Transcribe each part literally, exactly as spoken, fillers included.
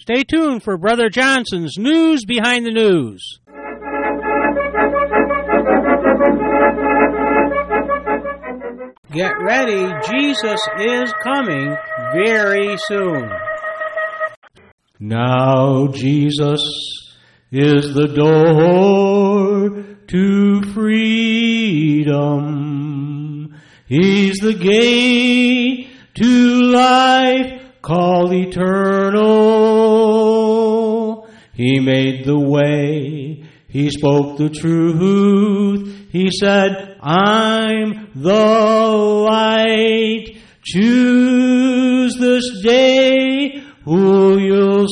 Stay tuned for Brother Johnson's News Behind the News. Get ready, Jesus is coming very soon. Now Jesus is the door to freedom. He's the gate to life called eternal. He made the way. He spoke the truth. He said, I'm the light. Choose this day who you'll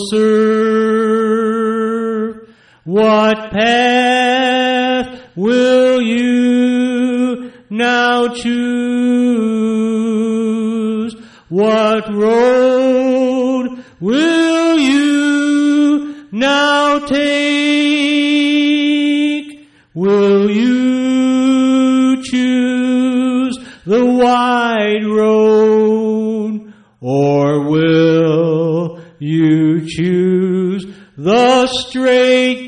serve. What path will you now choose? What road will you now take? Will you choose the wide road, or will you choose the straight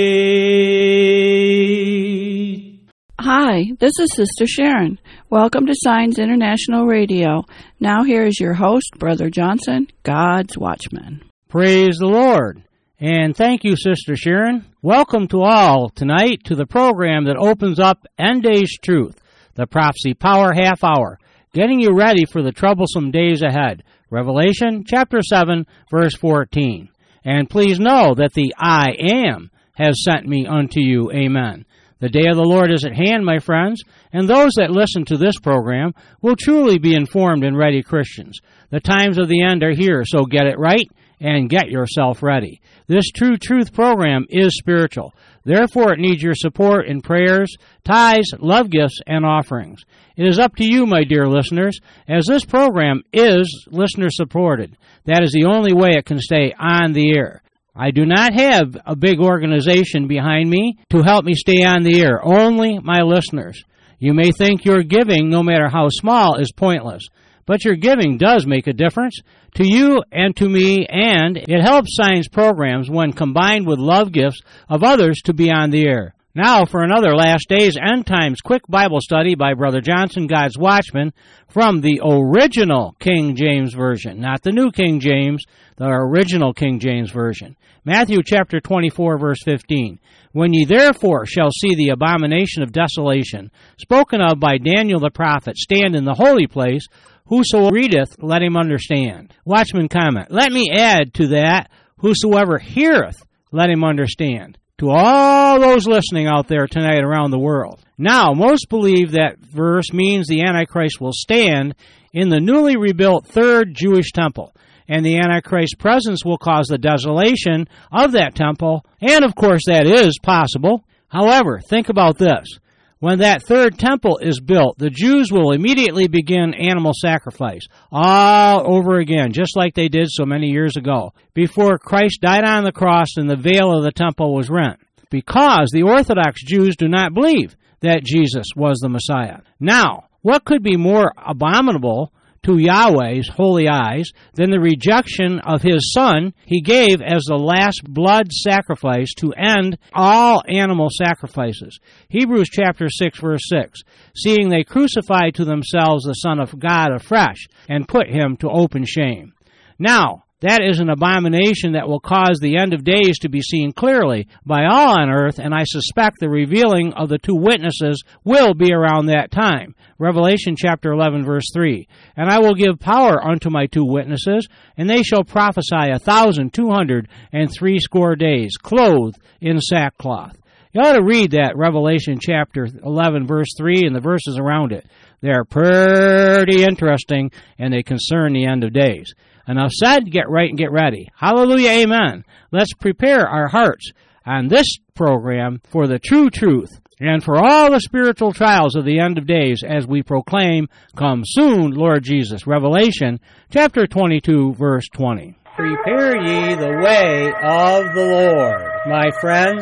gate? Hi, this is Sister Sharon. Welcome to Signs International Radio. Now here is your host, Brother Johnson, God's Watchman. Praise the Lord. And thank you, Sister Sharon. Welcome to all tonight to the program that opens up End Days Truth, the Prophecy Power Half Hour, getting you ready for the troublesome days ahead. Revelation chapter seven, verse fourteen. And please know that the I Am has sent me unto you. Amen. The day of the Lord is at hand, my friends, and those that listen to this program will truly be informed and ready Christians. The times of the end are here, so get it right and get yourself ready. This True Truth program is spiritual. Therefore, it needs your support in prayers, tithes, love gifts, and offerings. It is up to you, my dear listeners, as this program is listener-supported. That is the only way it can stay on the air. I do not have a big organization behind me to help me stay on the air, only my listeners. You may think your giving, no matter how small, is pointless, but your giving does make a difference to you and to me, and it helps Signs programs when combined with love gifts of others to be on the air. Now for another Last Days End Times quick Bible study by Brother Johnson, God's Watchman, from the original King James Version, not the New King James, the original King James Version. Matthew chapter twenty-four, verse fifteen. When ye therefore shall see the abomination of desolation, spoken of by Daniel the prophet, stand in the holy place, whoso readeth, let him understand. Watchman comment, let me add to that, whosoever heareth, let him understand. To all those listening out there tonight around the world. Now, most believe that verse means the Antichrist will stand in the newly rebuilt third Jewish temple, and the Antichrist's presence will cause the desolation of that temple, and of course that is possible. However, think about this. When that third temple is built, the Jews will immediately begin animal sacrifice all over again, just like they did so many years ago, before Christ died on the cross and the veil of the temple was rent, because the Orthodox Jews do not believe that Jesus was the Messiah. Now, what could be more abominable to Yahweh's holy eyes than the rejection of his Son he gave as the last blood sacrifice to end all animal sacrifices? Hebrews chapter six, verse six, seeing they crucified to themselves the Son of God afresh, and put him to open shame. Now, that is an abomination that will cause the end of days to be seen clearly by all on earth, and I suspect the revealing of the two witnesses will be around that time. Revelation chapter eleven, verse three. And I will give power unto my two witnesses, and they shall prophesy a thousand two hundred and threescore days, clothed in sackcloth. You ought to read that Revelation chapter eleven, verse three, and the verses around it. They're pretty interesting, and they concern the end of days. Enough said, get right and get ready. Hallelujah, amen. Let's prepare our hearts on this program for the true truth and for all the spiritual trials of the end of days as we proclaim, come soon, Lord Jesus. Revelation chapter twenty-two, verse twenty. Prepare ye the way of the Lord, my friends.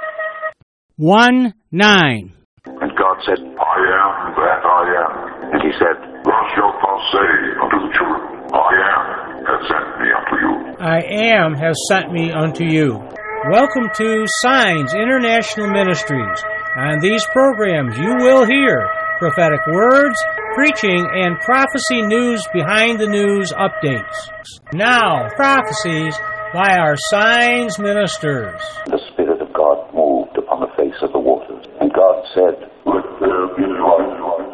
one nine. And God said, I am that I am. And he said, thus shalt thou say unto the children, I am has sent me unto you. I Am has sent me unto you. Welcome to Signs International Ministries. On these programs you will hear prophetic words, preaching, and prophecy news behind the news updates. Now, prophecies by our Signs ministers. The Spirit of God moved upon the face of the waters, and God said, "Let there be light."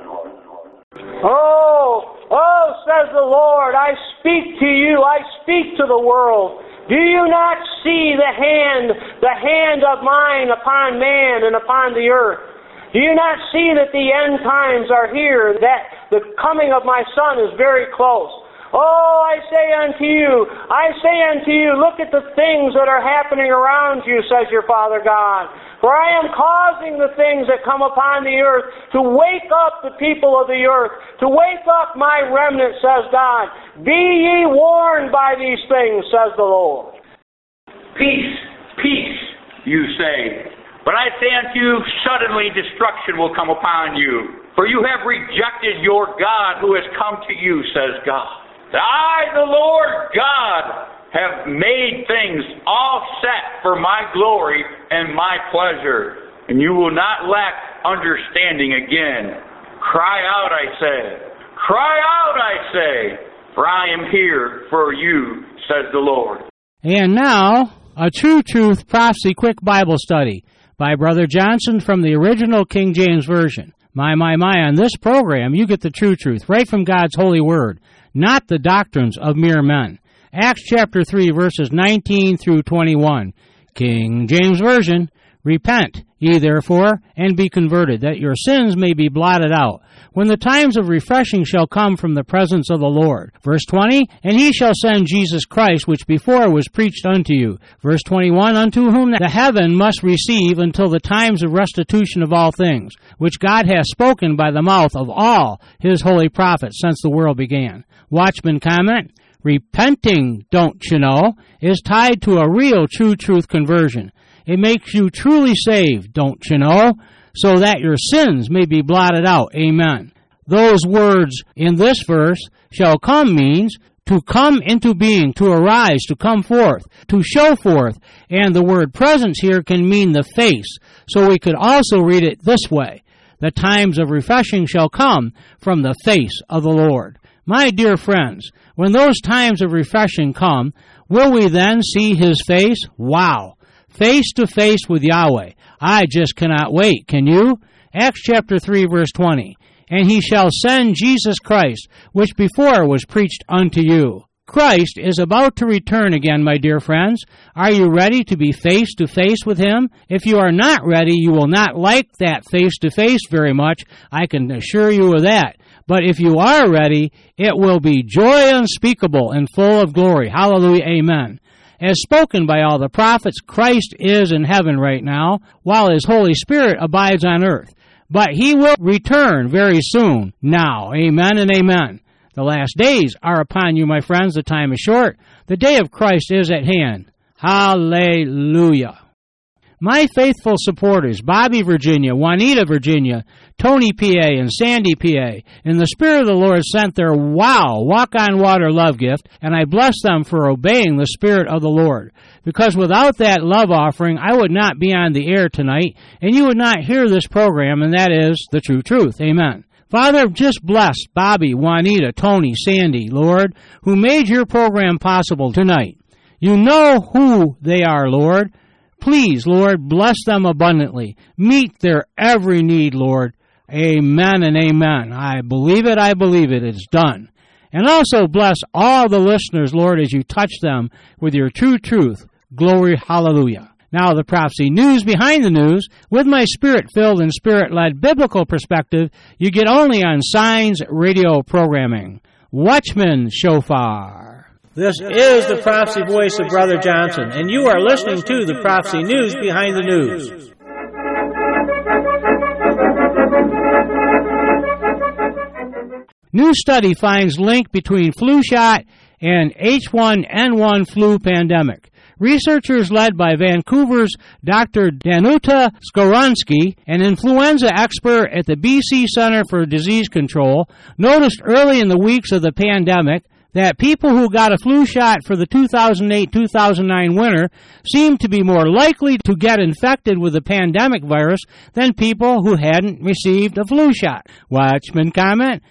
Oh, oh, says the Lord, I speak to you, I speak to the world. Do you not see the hand, the hand of mine upon man and upon the earth? Do you not see that the end times are here, that the coming of my Son is very close? Oh, I say unto you, I say unto you, look at the things that are happening around you, says your Father God. For I am causing the things that come upon the earth to wake up the people of the earth, to wake up my remnant, says God. Be ye warned by these things, says the Lord. Peace, peace, you say. But I say unto you, suddenly destruction will come upon you. For you have rejected your God who has come to you, says God. I, the Lord God, have made things all set for my glory and my pleasure, and you will not lack understanding again. Cry out, I say. Cry out, I say, for I am here for you, says the Lord. And now, a True Truth Prophecy Quick Bible Study by Brother Johnson from the original King James Version. My, my, my, on this program you get the true truth right from God's holy word, not the doctrines of mere men. Acts chapter three, verses nineteen through twenty-one. King James Version, repent ye therefore, and be converted, that your sins may be blotted out, when the times of refreshing shall come from the presence of the Lord. Verse twenty, and he shall send Jesus Christ, which before was preached unto you. Verse twenty-one, unto whom the heaven must receive until the times of restitution of all things, which God hath spoken by the mouth of all his holy prophets since the world began. Watchman comment, repenting, don't you know, is tied to a real true truth conversion. It makes you truly saved, don't you know, so that your sins may be blotted out. Amen. Those words in this verse, shall come, means to come into being, to arise, to come forth, to show forth. And the word presence here can mean the face. So we could also read it this way. The times of refreshing shall come from the face of the Lord. My dear friends, when those times of refreshing come, will we then see his face? Wow. Face to face with Yahweh. I just cannot wait. Can you? Acts chapter three, verse twenty. And he shall send Jesus Christ, which before was preached unto you. Christ is about to return again, my dear friends. Are you ready to be face to face with him? If you are not ready, you will not like that face to face very much. I can assure you of that. But if you are ready, it will be joy unspeakable and full of glory. Hallelujah, amen. As spoken by all the prophets, Christ is in heaven right now, while his Holy Spirit abides on earth. But he will return very soon now. Amen and amen. The last days are upon you, my friends. The time is short. The day of Christ is at hand. Hallelujah. My faithful supporters, Bobby, Virginia, Juanita, Virginia, Tony, P A, and Sandy, P A, in the Spirit of the Lord sent their wow, walk-on-water love gift, and I bless them for obeying the Spirit of the Lord. Because without that love offering, I would not be on the air tonight, and you would not hear this program, and that is the true truth. Amen. Father, just bless Bobby, Juanita, Tony, Sandy, Lord, who made your program possible tonight. You know who they are, Lord. Please, Lord, bless them abundantly. Meet their every need, Lord. Amen and amen. I believe it, I believe it. It's done. And also bless all the listeners, Lord, as you touch them with your true truth. Glory, hallelujah. Now the prophecy news behind the news, with my spirit-filled and spirit-led biblical perspective, you get only on Signs radio programming. Watchman Shofar. This is the prophecy voice of Brother Johnson, and you are listening to the prophecy news behind the news. New study finds link between flu shot and H one N one flu pandemic. Researchers led by Vancouver's Doctor Danuta Skoronsky, an influenza expert at the B C Center for Disease Control, noticed early in the weeks of the pandemic that people who got a flu shot for the two thousand eight two thousand nine winter seemed to be more likely to get infected with the pandemic virus than people who hadn't received a flu shot. Watchman comment,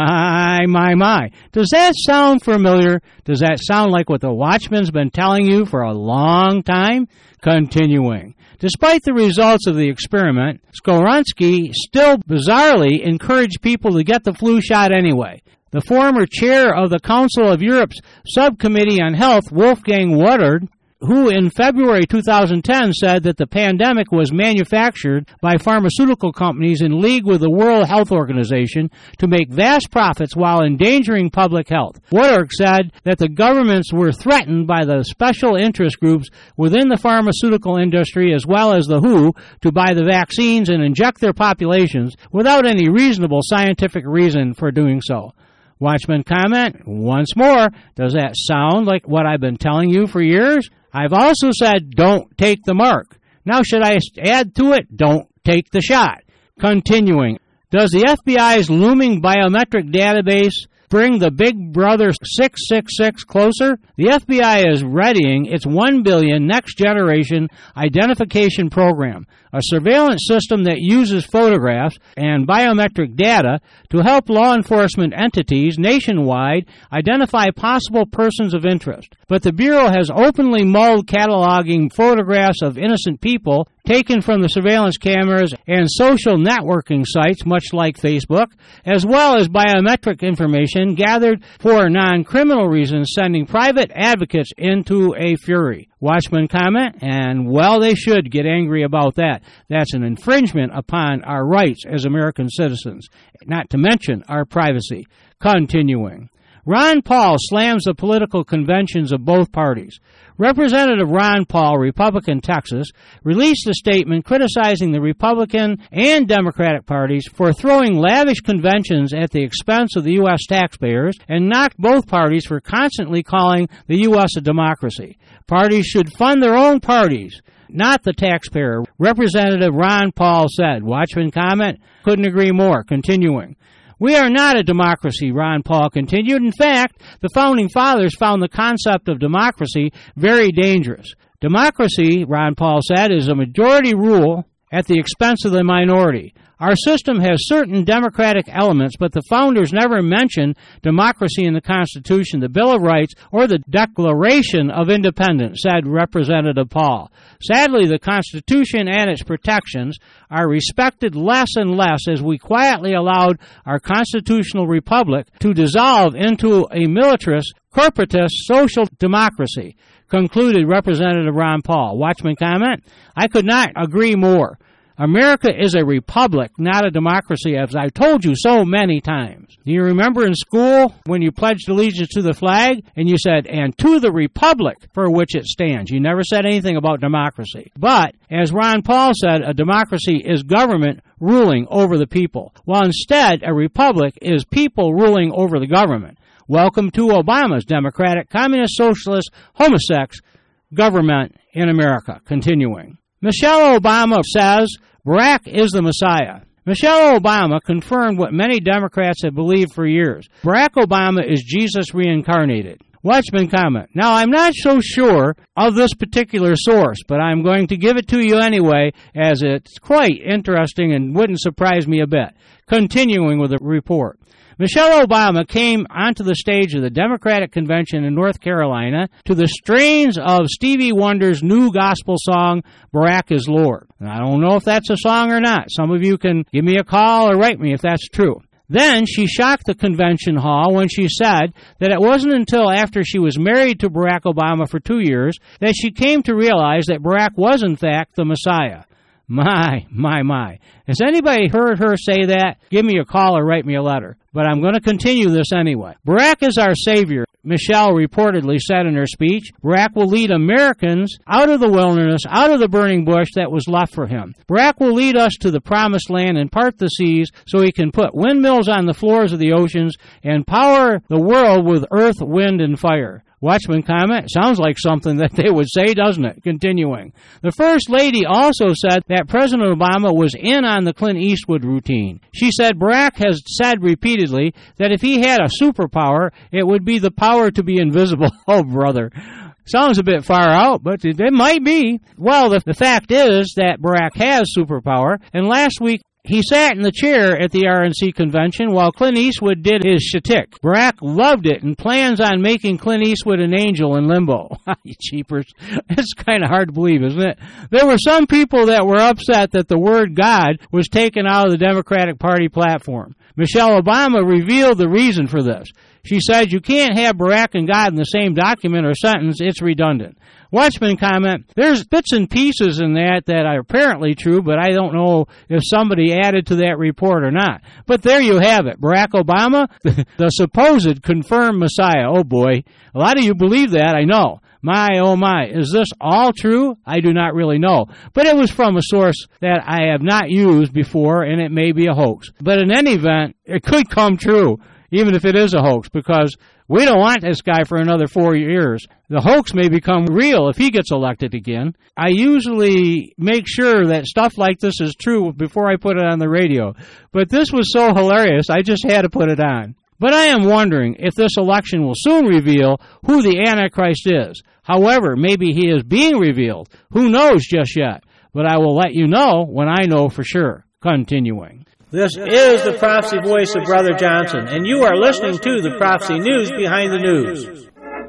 my, my, my. Does that sound familiar? Does that sound like what the Watchman's been telling you for a long time? Continuing. Despite the results of the experiment, Skoronsky still bizarrely encouraged people to get the flu shot anyway. The former chair of the Council of Europe's Subcommittee on Health, Wolfgang Wodarg, who in February two thousand ten said that the pandemic was manufactured by pharmaceutical companies in league with the World Health Organization to make vast profits while endangering public health. Wodarg said that the governments were threatened by the special interest groups within the pharmaceutical industry as well as the W H O to buy the vaccines and inject their populations without any reasonable scientific reason for doing so. Watchman comment, once more, does that sound like what I've been telling you for years? I've also said, don't take the mark. Now should I add to it, don't take the shot? Continuing, does the F B I's looming biometric database bring the Big Brother six six six closer? The F B I is readying its one billion next generation identification program, a surveillance system that uses photographs and biometric data to help law enforcement entities nationwide identify possible persons of interest. But the Bureau has openly mulled cataloging photographs of innocent people taken from the surveillance cameras and social networking sites, much like Facebook, as well as biometric information gathered for non-criminal reasons, sending private advocates into a fury. Watchman comment, and well, they should get angry about that. That's an infringement upon our rights as American citizens, not to mention our privacy. Continuing. Ron Paul slams the political conventions of both parties. Representative Ron Paul, Republican Texas, released a statement criticizing the Republican and Democratic parties for throwing lavish conventions at the expense of the U S taxpayers and knocked both parties for constantly calling the U S a democracy. Parties should fund their own parties, not the taxpayer, Representative Ron Paul said. Watchman comment, couldn't agree more. Continuing. We are not a democracy, Ron Paul continued. In fact, the Founding Fathers found the concept of democracy very dangerous. Democracy, Ron Paul said, is a majority rule at the expense of the minority. Our system has certain democratic elements, but the founders never mentioned democracy in the Constitution, the Bill of Rights, or the Declaration of Independence, said Representative Paul. Sadly, the Constitution and its protections are respected less and less as we quietly allowed our constitutional republic to dissolve into a militarist, corporatist social democracy, concluded Representative Ron Paul. Watchman comment, I could not agree more. America is a republic, not a democracy, as I've told you so many times. Do you remember in school when you pledged allegiance to the flag and you said, and to the republic for which it stands? You never said anything about democracy. But, as Ron Paul said, a democracy is government ruling over the people, while instead a republic is people ruling over the government. Welcome to Obama's Democratic, Communist, Socialist, Homosex government in America. Continuing. Michelle Obama says Barack is the Messiah. Michelle Obama confirmed what many Democrats have believed for years. Barack Obama is Jesus reincarnated. Watchman comment. Now, I'm not so sure of this particular source, but I'm going to give it to you anyway, as it's quite interesting and wouldn't surprise me a bit. Continuing with the report. Michelle Obama came onto the stage of the Democratic Convention in North Carolina to the strains of Stevie Wonder's new gospel song, Barack is Lord. And I don't know if that's a song or not. Some of you can give me a call or write me if that's true. Then she shocked the convention hall when she said that it wasn't until after she was married to Barack Obama for two years that she came to realize that Barack was in fact the Messiah. My, my, my. Has anybody heard her say that? Give me a call or write me a letter. But I'm going to continue this anyway. Barack is our savior, Michelle reportedly said in her speech. Barack will lead Americans out of the wilderness, out of the burning bush that was left for him. Barack will lead us to the promised land and part the seas so he can put windmills on the floors of the oceans and power the world with earth, wind, and fire. Watchman comment, sounds like something that they would say, doesn't it? Continuing. The First Lady also said that President Obama was in on the Clint Eastwood routine. She said Barack has said repeatedly that if he had a superpower, it would be the power to be invisible. Oh, brother. Sounds a bit far out, but it, it might be. Well, the, the fact is that Barack has superpower, and last week he sat in the chair at the R N C convention while Clint Eastwood did his shtick. Barack loved it and plans on making Clint Eastwood an angel in limbo. You cheapers. It's kind of hard to believe, isn't it? There were some people that were upset that the word God was taken out of the Democratic Party platform. Michelle Obama revealed the reason for this. She said, you can't have Barack and God in the same document or sentence. It's redundant. Watchman comment, there's bits and pieces in that that are apparently true, but I don't know if somebody added to that report or not. But there you have it. Barack Obama, the supposed confirmed Messiah. Oh, boy. A lot of you believe that, I know. My, oh, my. Is this all true? I do not really know. But it was from a source that I have not used before, and it may be a hoax. But in any event, it could come true, even if it is a hoax, because we don't want this guy for another four years. The hoax may become real if he gets elected again. I usually make sure that stuff like this is true before I put it on the radio. But this was so hilarious, I just had to put it on. But I am wondering if this election will soon reveal who the Antichrist is. However, maybe he is being revealed. Who knows just yet? But I will let you know when I know for sure. Continuing. This is the Prophecy Voice of Brother Johnson, and you are listening to the Prophecy News Behind the News.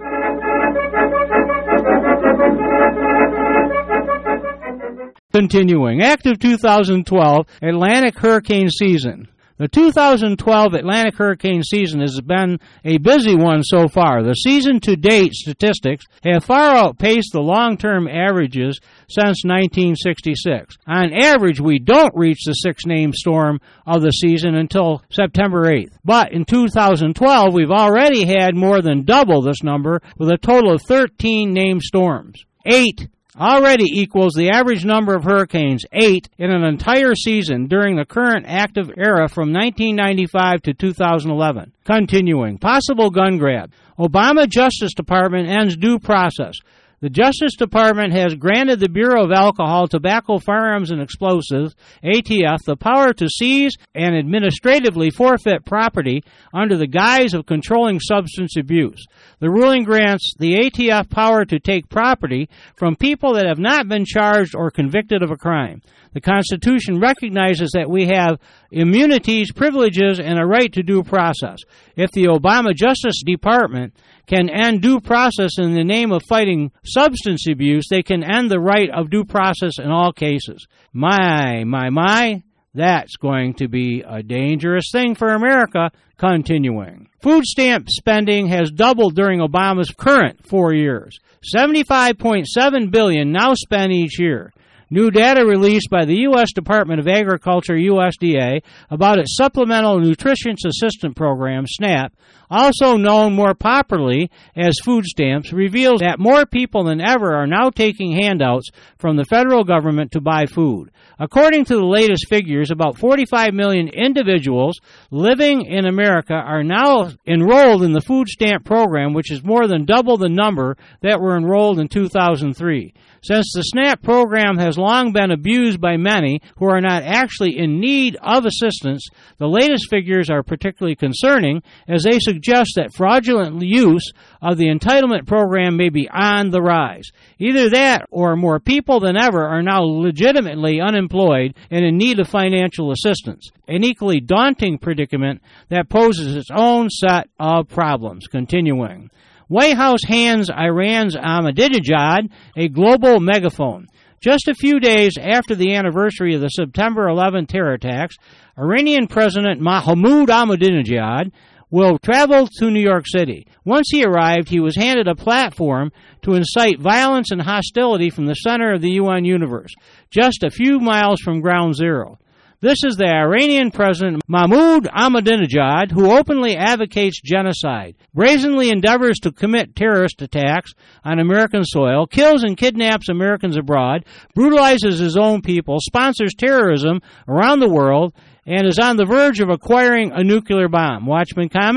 Continuing. Active two thousand twelve Atlantic hurricane season. The two thousand twelve Atlantic hurricane season has been a busy one so far. The season-to-date statistics have far outpaced the long-term averages since nineteen sixty-six. On average, we don't reach the six-name storm of the season until September eighth. But in two thousand twelve, we've already had more than double this number with a total of thirteen named storms. Eight already equals the average number of hurricanes, eight, in an entire season during the current active era from nineteen ninety-five to two thousand eleven. Continuing. Possible gun grab. Obama Justice Department ends due process. The Justice Department has granted the Bureau of Alcohol, Tobacco, Firearms, and Explosives, A T F, the power to seize and administratively forfeit property under the guise of controlling substance abuse. The ruling grants the A T F power to take property from people that have not been charged or convicted of a crime. The Constitution recognizes that we have immunities, privileges, and a right to due process. If the Obama Justice Department can end due process in the name of fighting substance abuse, they can end the right of due process in all cases. My, my, my, that's going to be a dangerous thing for America. Continuing. Food stamp spending has doubled during Obama's current four years. seventy-five point seven billion dollars now spent each year. New data released by the U S Department of Agriculture, U S D A, about its Supplemental Nutrition Assistance Program, SNAP, also known more popularly as food stamps, reveals that more people than ever are now taking handouts from the federal government to buy food. According to the latest figures, about forty-five million individuals living in America are now enrolled in the food stamp program, which is more than double the number that were enrolled in two thousand three. Since the SNAP program has long been abused by many who are not actually in need of assistance, the latest figures are particularly concerning as they suggest that fraudulent use of the entitlement program may be on the rise. Either that or more people than ever are now legitimately unemployed and in need of financial assistance, an equally daunting predicament that poses its own set of problems. Continuing. White House hands Iran's Ahmadinejad a global megaphone. Just a few days after the anniversary of the September eleventh terror attacks, Iranian President Mahmoud Ahmadinejad will travel to New York City. Once he arrived, he was handed a platform to incite violence and hostility from the center of the U N universe, just a few miles from ground zero. This is the Iranian President Mahmoud Ahmadinejad, who openly advocates genocide, brazenly endeavors to commit terrorist attacks on American soil, kills and kidnaps Americans abroad, brutalizes his own people, sponsors terrorism around the world, and is on the verge of acquiring a nuclear bomb. Watchman comment,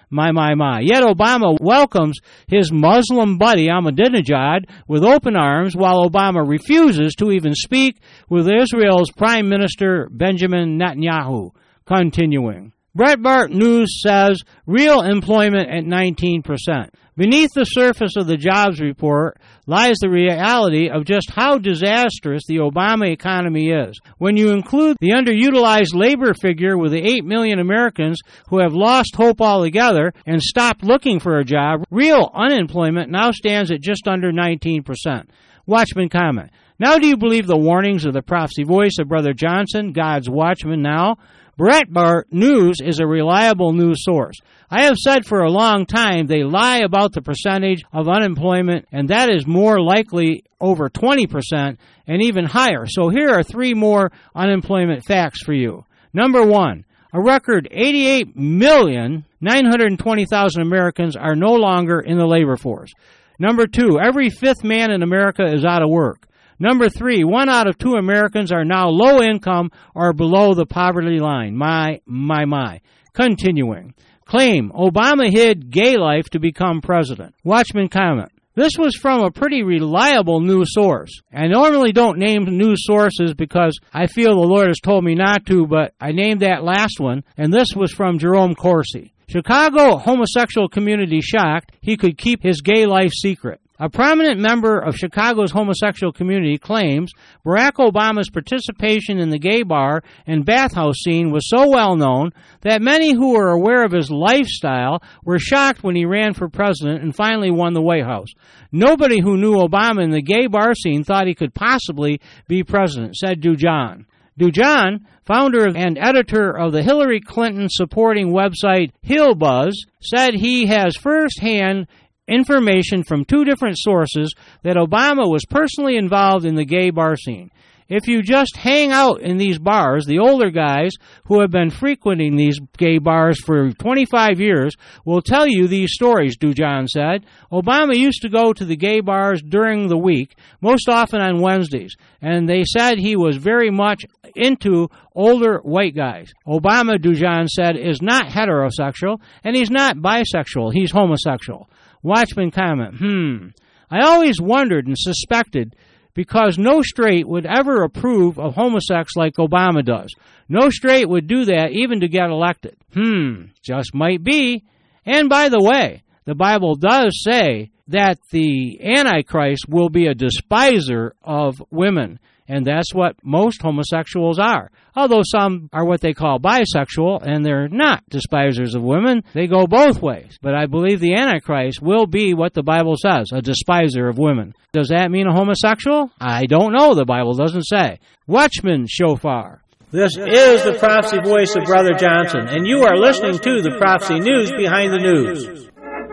My, my, my. Yet Obama welcomes his Muslim buddy Ahmadinejad with open arms, while Obama refuses to even speak with Israel's Prime Minister Benjamin Netanyahu. Continuing. Breitbart News says real employment at nineteen percent. Beneath the surface of the jobs report lies the reality of just how disastrous the Obama economy is. When you include the underutilized labor figure with the eight million Americans who have lost hope altogether and stopped looking for a job, real unemployment now stands at just under nineteen percent. Watchman comment. Now do you believe the warnings of the prophecy voice of Brother Johnson, God's Watchman now? Breitbart News is a reliable news source. I have said for a long time they lie about the percentage of unemployment, and that is more likely over twenty percent and even higher. So here are three more unemployment facts for you. Number one, a record eighty-eight million nine hundred twenty thousand Americans are no longer in the labor force. Number two, every fifth man in America is out of work. Number three, one out of two Americans are now low income or below the poverty line. My, my, my. Continuing. Claim, Obama hid gay life to become president. Watchman comment. This was from a pretty reliable news source. I normally don't name news sources because I feel the Lord has told me not to, but I named that last one, and this was from Jerome Corsi. Chicago homosexual community shocked he could keep his gay life secret. A prominent member of Chicago's homosexual community claims Barack Obama's participation in the gay bar and bathhouse scene was so well known that many who were aware of his lifestyle were shocked when he ran for president and finally won the White House. Nobody who knew Obama in the gay bar scene thought he could possibly be president, said Dujan. Dujan, founder and editor of the Hillary Clinton supporting website HillBuzz, said he has firsthand information from two different sources that Obama was personally involved in the gay bar scene. If you just hang out in these bars, the older guys who have been frequenting these gay bars for twenty-five years will tell you these stories, Dujan said. Obama used to go to the gay bars during the week, most often on Wednesdays, and they said he was very much into older white guys. Obama, Dujan said, is not heterosexual, and he's not bisexual, he's homosexual. Watchman comment, hmm, I always wondered and suspected because no straight would ever approve of homosex like Obama does. No straight would do that even to get elected. Hmm, just might be. And by the way, the Bible does say that the Antichrist will be a despiser of women. And that's what most homosexuals are. Although some are what they call bisexual, and they're not despisers of women. They go both ways. But I believe the Antichrist will be what the Bible says, a despiser of women. Does that mean a homosexual? I don't know. The Bible doesn't say. Watchman Shofar. This is the prophecy voice of Brother Johnson, and you are listening to the Prophecy News Behind the News.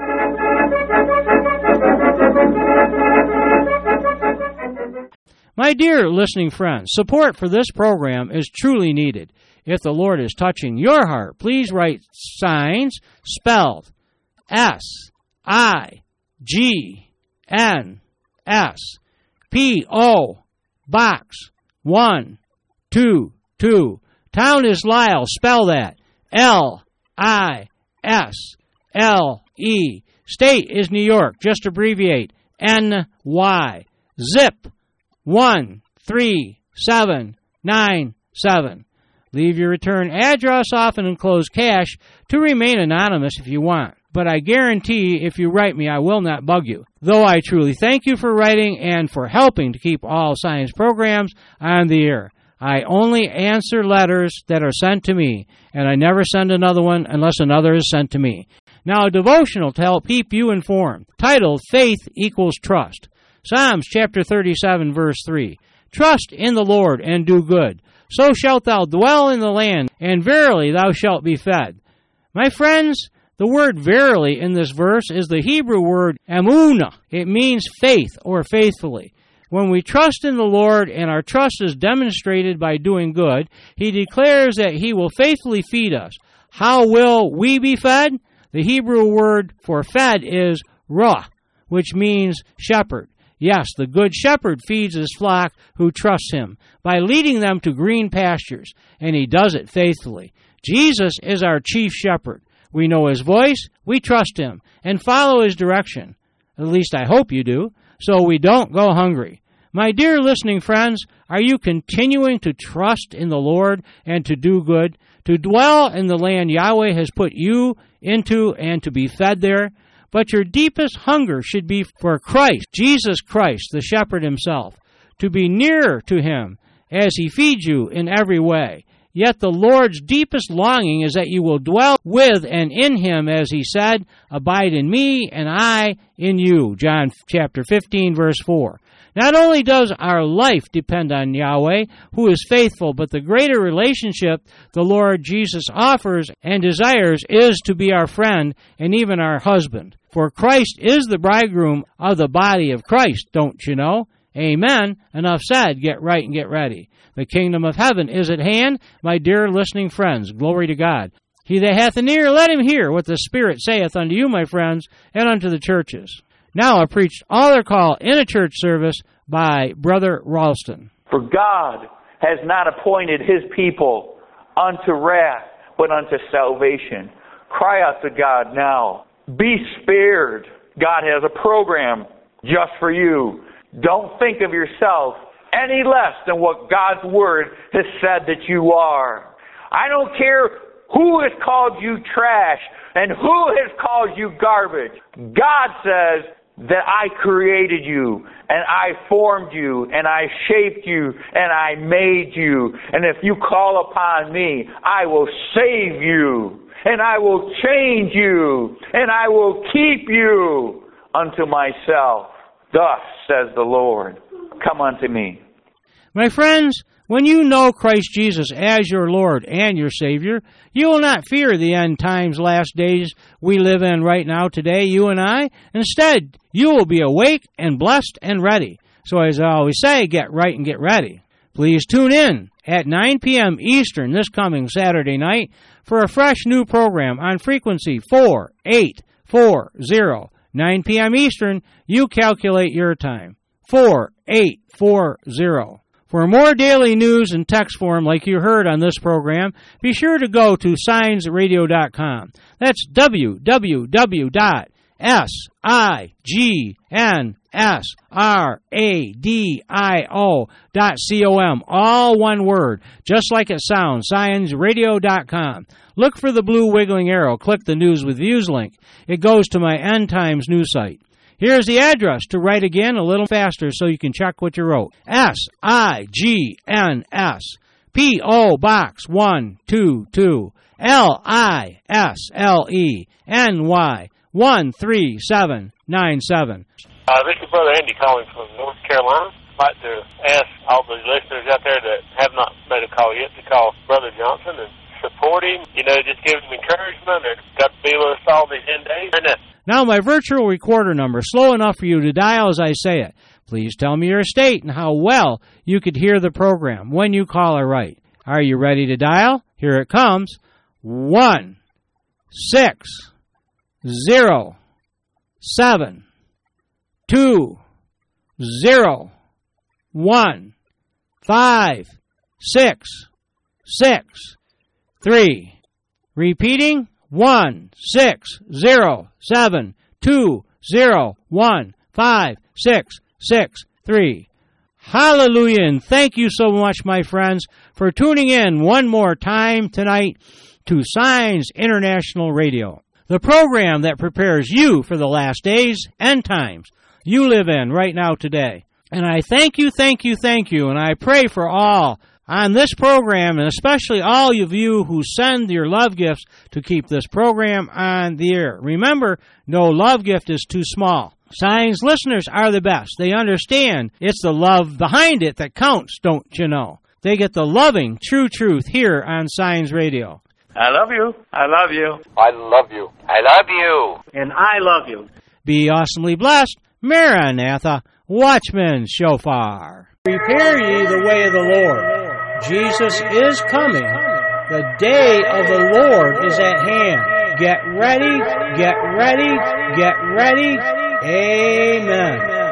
My dear listening friends, support for this program is truly needed. If the Lord is touching your heart, please write signs spelled S I G N S P O Box one two two. Town is Lisle. Spell that. L I S L E. State is New York. Just abbreviate. N Y. Zip. One three seven nine seven. Leave your return address off in enclosed cash to remain anonymous if you want. But I guarantee if you write me, I will not bug you. Though I truly thank you for writing and for helping to keep all science programs on the air. I only answer letters that are sent to me, and I never send another one unless another is sent to me. Now, a devotional to help keep you informed, titled Faith Equals Trust. Psalms chapter thirty-seven, verse three. Trust in the Lord and do good. So shalt thou dwell in the land, and verily thou shalt be fed. My friends, the word verily in this verse is the Hebrew word emunah. It means faith or faithfully. When we trust in the Lord and our trust is demonstrated by doing good, He declares that He will faithfully feed us. How will we be fed? The Hebrew word for fed is rah, which means shepherd. Yes, the good shepherd feeds his flock who trusts him by leading them to green pastures, and he does it faithfully. Jesus is our chief shepherd. We know His voice, we trust Him, and follow His direction. At least I hope you do, so we don't go hungry. My dear listening friends, are you continuing to trust in the Lord and to do good, to dwell in the land Yahweh has put you into and to be fed there? But your deepest hunger should be for Christ, Jesus Christ, the shepherd Himself, to be nearer to Him as He feeds you in every way. Yet the Lord's deepest longing is that you will dwell with and in Him, as He said, abide in me and I in you. John chapter fifteen, verse four. Not only does our life depend on Yahweh, who is faithful, but the greater relationship the Lord Jesus offers and desires is to be our friend and even our husband. For Christ is the bridegroom of the body of Christ, don't you know? Amen. Enough said. Get right and get ready. The kingdom of heaven is at hand, my dear listening friends. Glory to God. He that hath an ear, let him hear what the Spirit saith unto you, my friends, and unto the churches. Now I preached altar call in a church service by Brother Ralston. For God has not appointed His people unto wrath, but unto salvation. Cry out to God now. Be spared. God has a program just for you. Don't think of yourself any less than what God's Word has said that you are. I don't care who has called you trash and who has called you garbage. God says that I created you and I formed you and I shaped you and I made you. And if you call upon me, I will save you and I will change you and I will keep you unto myself. Thus says the Lord, come unto me. My friends, when you know Christ Jesus as your Lord and your Savior, you will not fear the end times, last days we live in right now today, you and I. Instead, you will be awake and blessed and ready. So as I always say, get right and get ready. Please tune in at nine p.m. Eastern this coming Saturday night for a fresh new program on frequency four eight four zero. nine p.m. Eastern, you calculate your time. four eight four zero. For more daily news in text form like you heard on this program, be sure to go to signs radio dot com. That's w w w dot signsradio dot com. All one word, just like it sounds, signs radio dot com. Look for the blue wiggling arrow. Click the News with Views link. It goes to my End Times news site. Here's the address to write again a little faster so you can check what you wrote. S I G N S, P O. Box one two two, L I S L E N Y, one three seven nine seven. Uh, this is Brother Andy calling from North Carolina. I'd like to ask all the listeners out there that have not made a call yet to call Brother Johnson and support him. You know, just give him encouragement and got to be with us all these ten days. Now, my virtual recorder number, slow enough for you to dial as I say it. Please tell me your state and how well you could hear the program when you call or write. Are you ready to dial? Here it comes. One, six, zero, seven, two, zero, one, five, six, six, three. Repeating. One, six, zero, seven, two, zero, one, five, six, six, three. Hallelujah, and thank you so much, my friends, for tuning in one more time tonight to Signs International Radio, the program that prepares you for the last days and times you live in right now today. And I thank you, thank you, thank you, and I pray for all on this program, and especially all of you who send your love gifts to keep this program on the air. Remember, no love gift is too small. Signs listeners are the best. They understand it's the love behind it that counts, don't you know? They get the loving, true truth here on Signs Radio. I love you. I love you. I love you. I love you. And I love you. Be awesomely blessed. Maranatha, Watchman Shofar. Prepare ye the way of the Lord. Jesus is coming. The day of the Lord is at hand. Get ready, get ready, get ready. Amen.